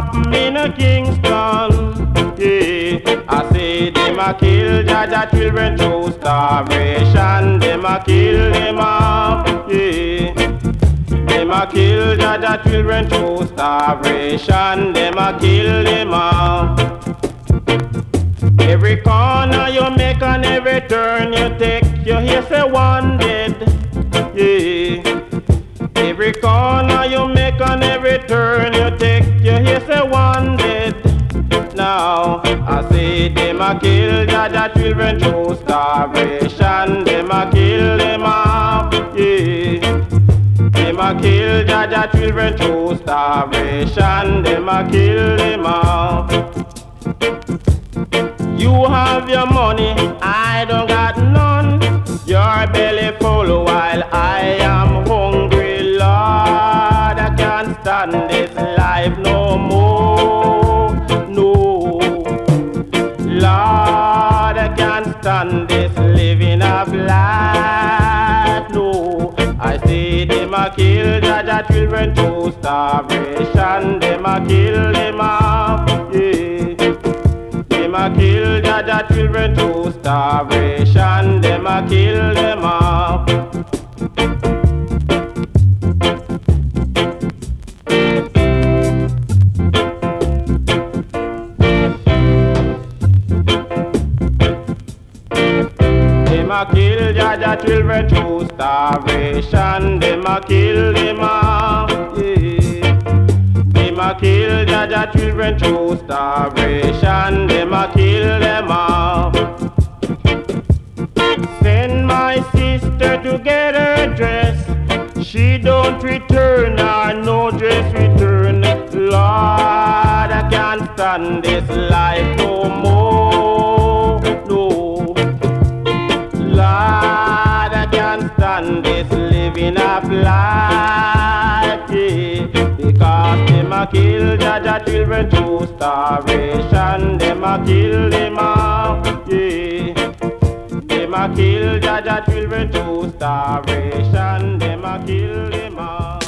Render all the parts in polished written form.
happen in a Kingston. Yeah, I say them a kill Jaja children through starvation. Them a kill them off. Yeah, them a kill Jaja children through starvation. Them a kill them off. Every corner you make and every turn you take, you hear say one dead. Yeah. Every corner you make and every turn you take, you hear say one dead. Now I say them a kill Jaja children through starvation. Them a kill them off. Yeah. Them a kill Jaja children through starvation. Them a kill them off. You have your money, I don't got none. Your belly full while I am hungry, Lord. I can't stand this life no more. No, Lord, I can't stand this living of life. No, I say them a kill Jaja children to starvation. Them a kill them off. Yeah. Them a kill Jaja children to starvation. Them a kill them off. Them a kill Jaja children to starvation. Them a kill them off. Yeah. Them a kill Jaja children to starvation. Them a kill them off. Send my sister to get her dress. She don't return or no dress return. Lord, I can't stand this life no more. No, Lord, I can't stand this living of life. Yeah. Because them a kill Jaja children to starvation. Them a kill them off. Yeah. Them a kill Jaja children to starvation. Them a kill them off.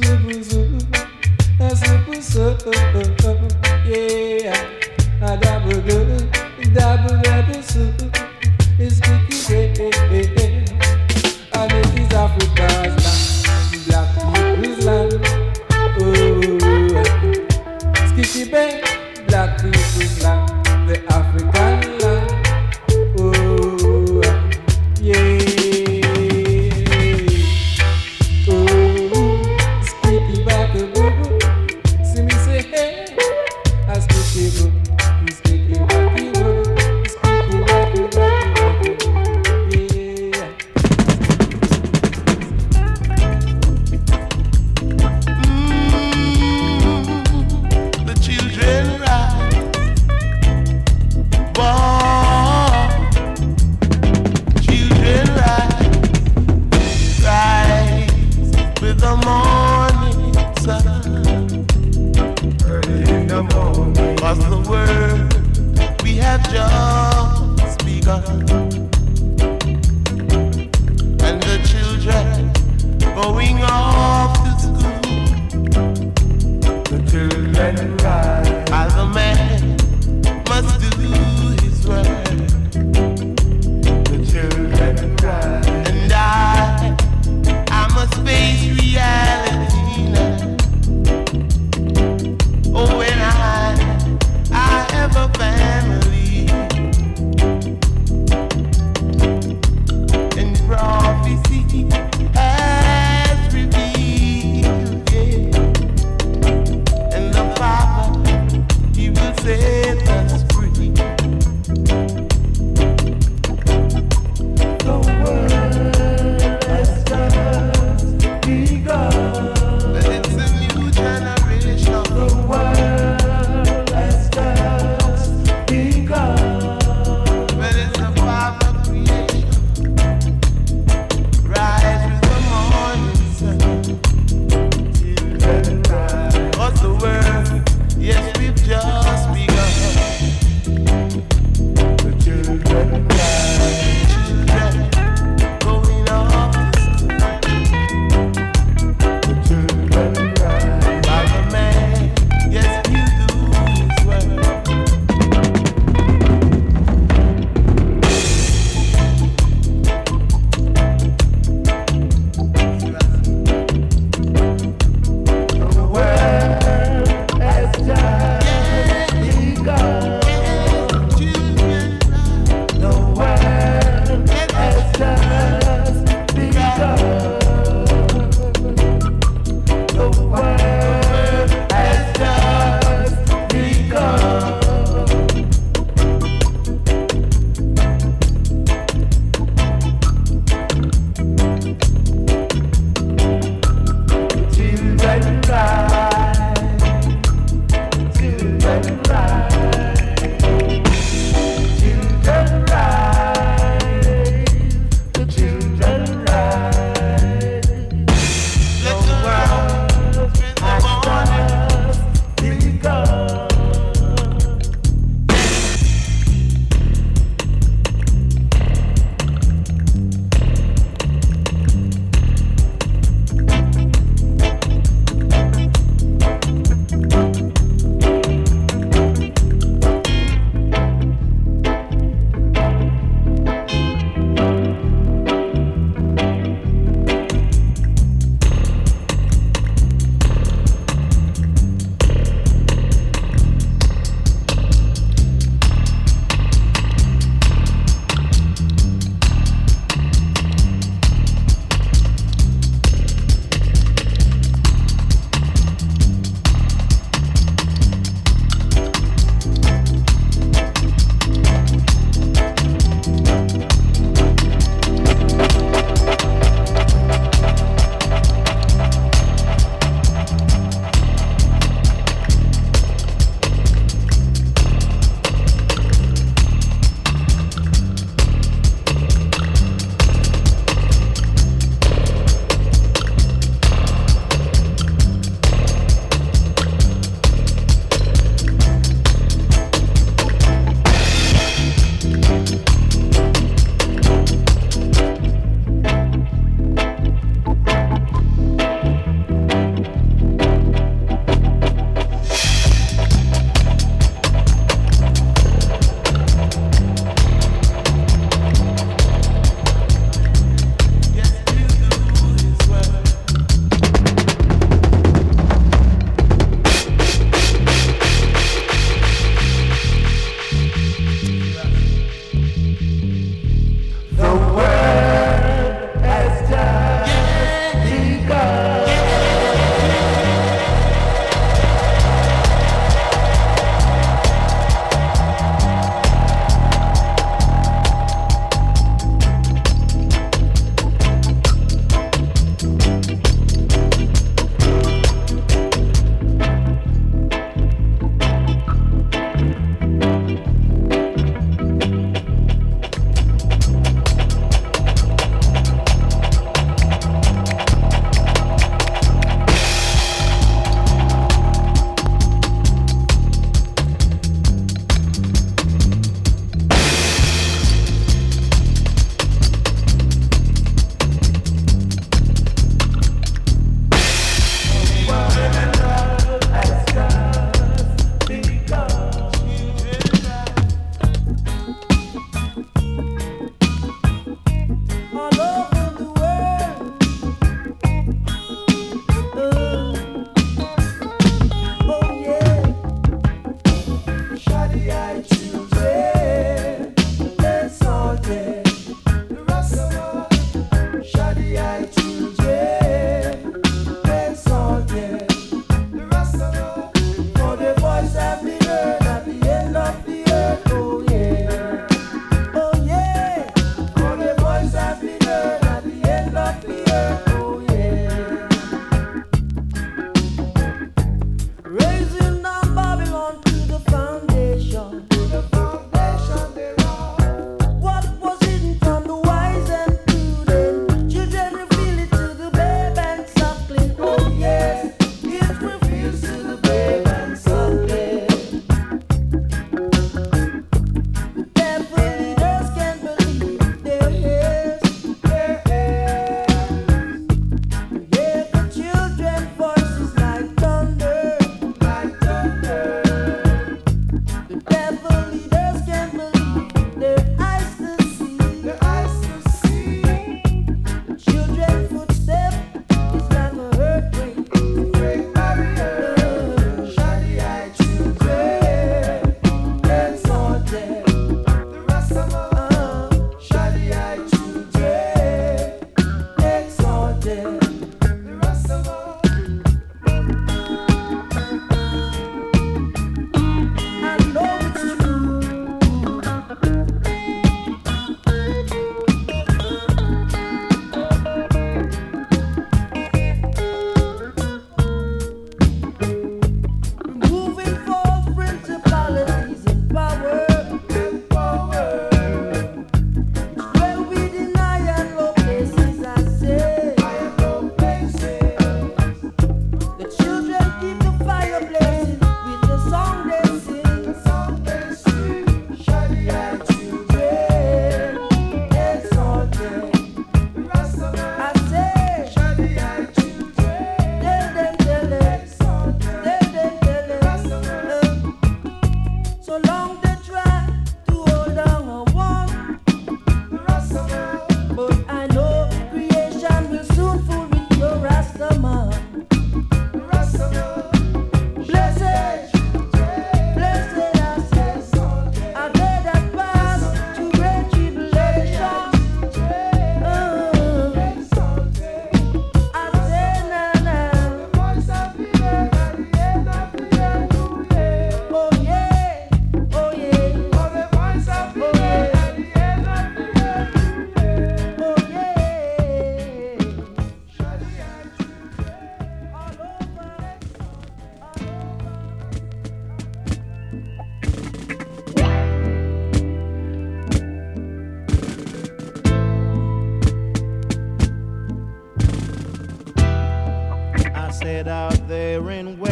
Yeah,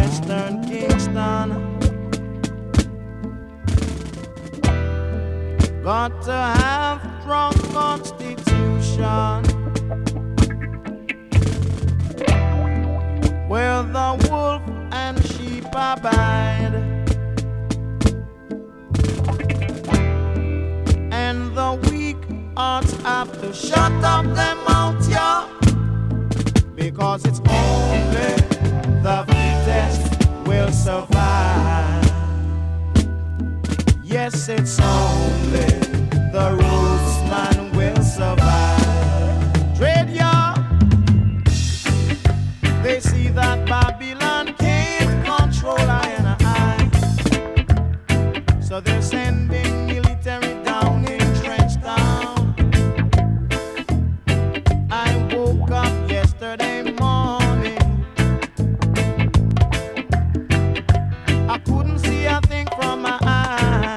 Western Kingston. Got to have strong constitution, where the wolf and sheep abide, and the weak hearts have to shut up their mouth, yeah, because it's only the fittest will survive. Yes, it's only the roots man will survive. Trade, yeah. They see that Babylon can't control I and I, so they're sending military down in Trench Town. I woke up yesterday morning, I couldn't see a thing from my eyes.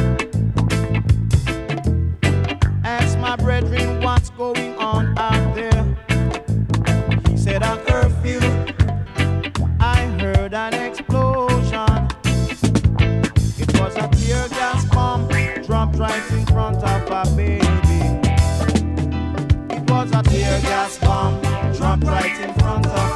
Asked my brethren what's going on out there. He said a curfew. I heard an explosion. It was a tear gas bomb dropped right in front of a baby. It was a tear gas bomb dropped right in front of